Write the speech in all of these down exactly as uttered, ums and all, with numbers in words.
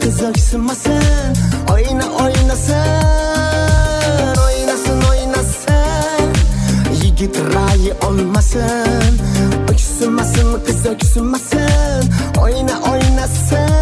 kız öksünmesin. Oyna oynasın, oynasın oynasın. Yigit rayı olmasın. Öksünmesin kız öksünmesin. Oyna oynasın.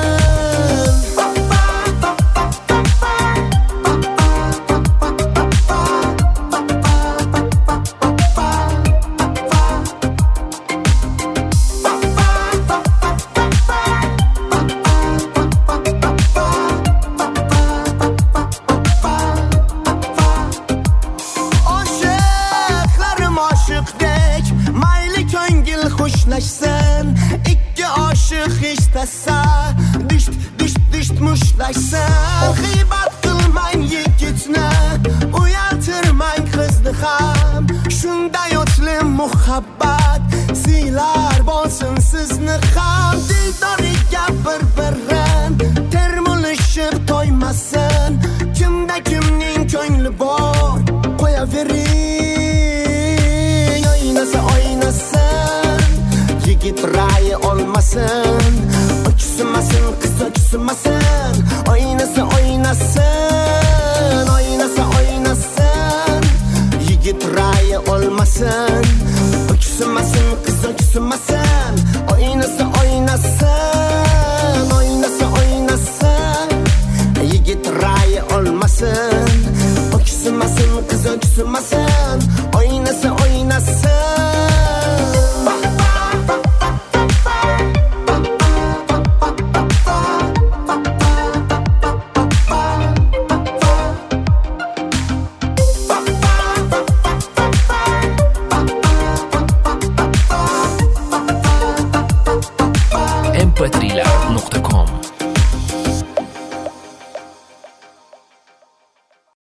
Hoşlaşsın, iki aşık istese düşt düşt düşt muşlaşsın. Gıybat kılmayın yigitni, uyatırmayın kızını ham. Şunda yotli muhabbat silar bolsun sizni ham. Dildoriga bir-birin termulishib to'ymasin. Kimda kimning ko'ngli bor qo'yavering. Oynasa oynasın, yigit rayı olmasın. Öksünmesin kız öksünmesin. Oynasa oynasın, oynasa oynasın. Yigit rayı olmasın. Öksünmesin kız öksünmesin.